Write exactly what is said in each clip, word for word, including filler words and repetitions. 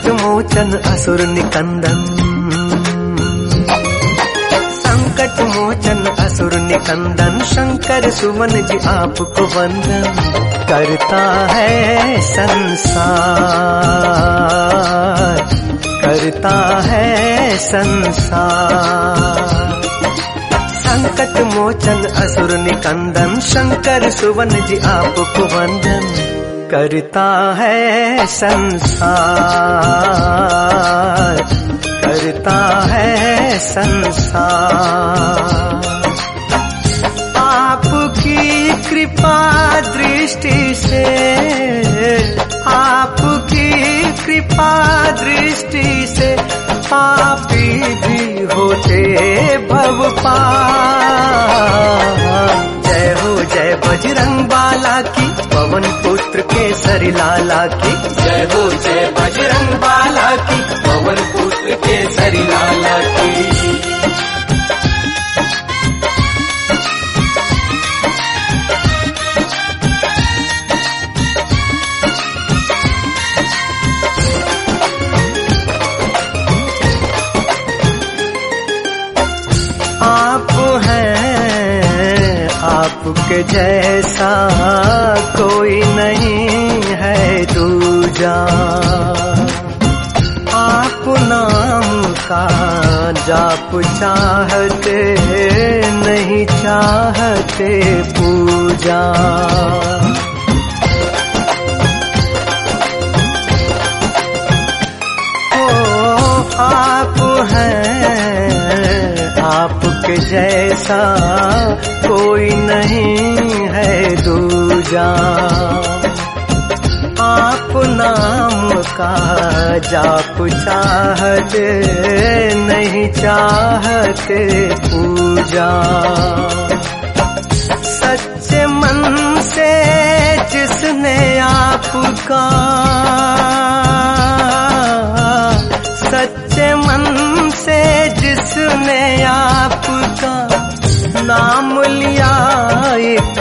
संकट मोचन असुर निकंदन, संकट मोचन असुर निकंदन, शंकर सुमन जी आपको वंदन। करता है संसार, करता है संसार। संकट मोचन असुर निकंदन, शंकर सुवन जी आपको वंदन। करता है संसार, करता है संसार। आपकी कृपा दृष्टि से, आपकी कृपा दृष्टि से पापी भी होते भव पार। जय हो जय बजरंग बाला की, पवन पुत्र केसरी लाला की। जय हो जय बजरंग बाला की, पवन पुत्र केसरी लाला की। आप हैं, आपके जैसा कोई नहीं है दूजा। आप नाम का जाप चाहते नहीं चाहते पूजा। ओ आप हैं, आपके जैसा कोई नहीं है दूजा। आप नाम का जाप चाहते नहीं चाहते पूजा। सच्चे मन से जिसने आपका, सच्चे मन से जिसने आपका नाम लिया एक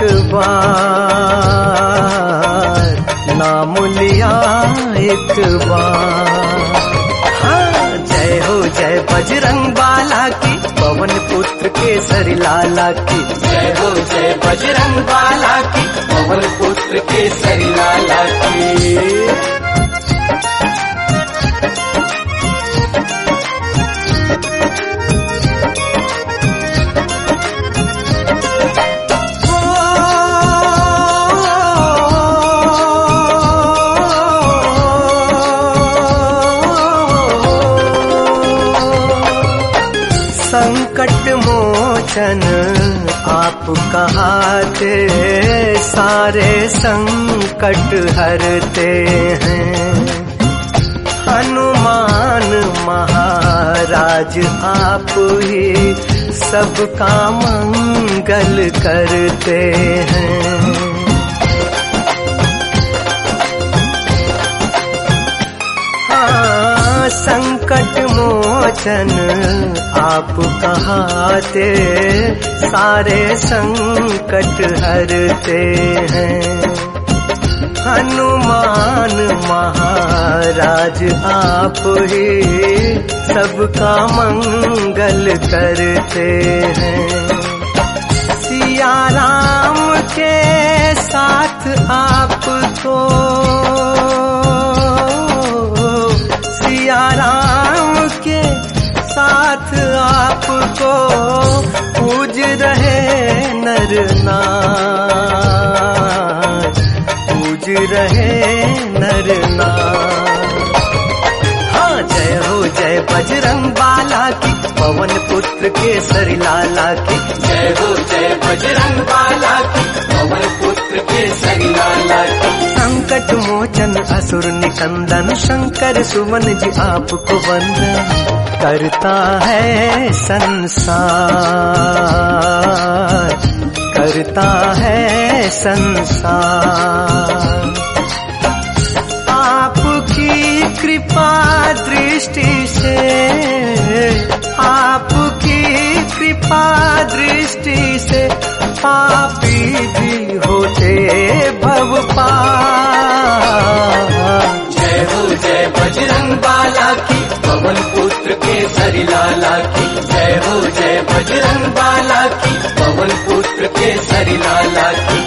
बार, नाम लिया एक बार। हाँ, जय हो जय बजरंग बाला की, पवन पुत्र केसरी लाला की। जय हो जय बजरंग बाला की, पवन पुत्र केसरी लाला की। संकट मोचन आप कहाते, सारे संकट हरते हैं। हनुमान महाराज आप ही सबका मंगल करते हैं। संकट मोचन आप कहाते, सारे संकट हरते हैं। हनुमान महाराज आप ही सबका मंगल करते हैं। सिया राम के साथ आपको, सिया राम के साथ आपको पूज रहे नर नार, पूज रहे नर नार। हाँ, जय हो जय बजरंग बाला की, पवन पुत्र केसरी लाला की। जय हो जय बजरंग बाला की, पवन पुत्र केसरी लाला की। संकट मोचन असुर निकंदन, शंकर सुमन जी आपको वंदन। करता है संसार, करता है संसार। आपकी कृपा दृष्टि से, आपकी कृपा दृष्टि से पापी भी होते भव पार। जय हो जय बजरंग बाला। लाला की जय हो जय बजरंग बाला की पवन पुत्र केसरी लाला की